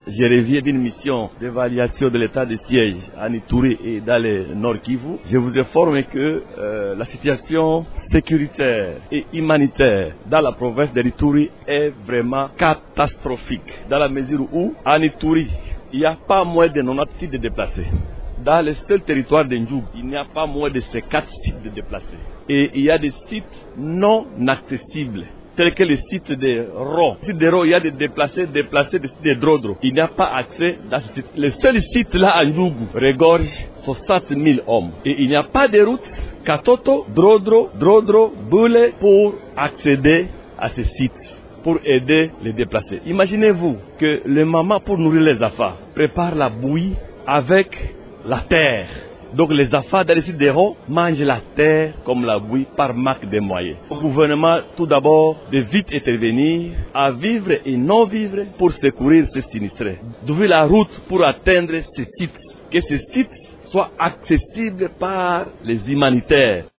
Je reviens d'une mission d'évaluation de l'état de siège à Ituri et dans le Nord Kivu. Je vous informe que la situation sécuritaire et humanitaire dans la province de l'Ituri est vraiment catastrophique. Dans la mesure où, en Ituri, il n'y a pas moins de 90 sites de déplacés. Dans le seul territoire d'Ndjoub, il n'y a pas moins de 54 sites de déplacés. Et il y a des sites non accessibles, tels que les sites de Ro. Les sites de Ro, il y a des déplacés, des sites de Drodro. Il n'y a pas accès dans ce site. Le seul site là à Ndjougou regorge 60 000 hommes. Et il n'y a pas de route Katoto, Drodro, Boule pour accéder à ces sites, pour aider les déplacés. Imaginez-vous que le maman, pour nourrir les affaires, prépare la bouillie avec la terre. Donc les affaires dans les sites d'Hérault mangent la terre comme la bouillie par manque de moyens. Le gouvernement, tout d'abord, de vite intervenir à vivre et non vivre pour secourir ces sinistrés. D'ouvrir la route pour atteindre ces sites. Que ces sites soient accessibles par les humanitaires.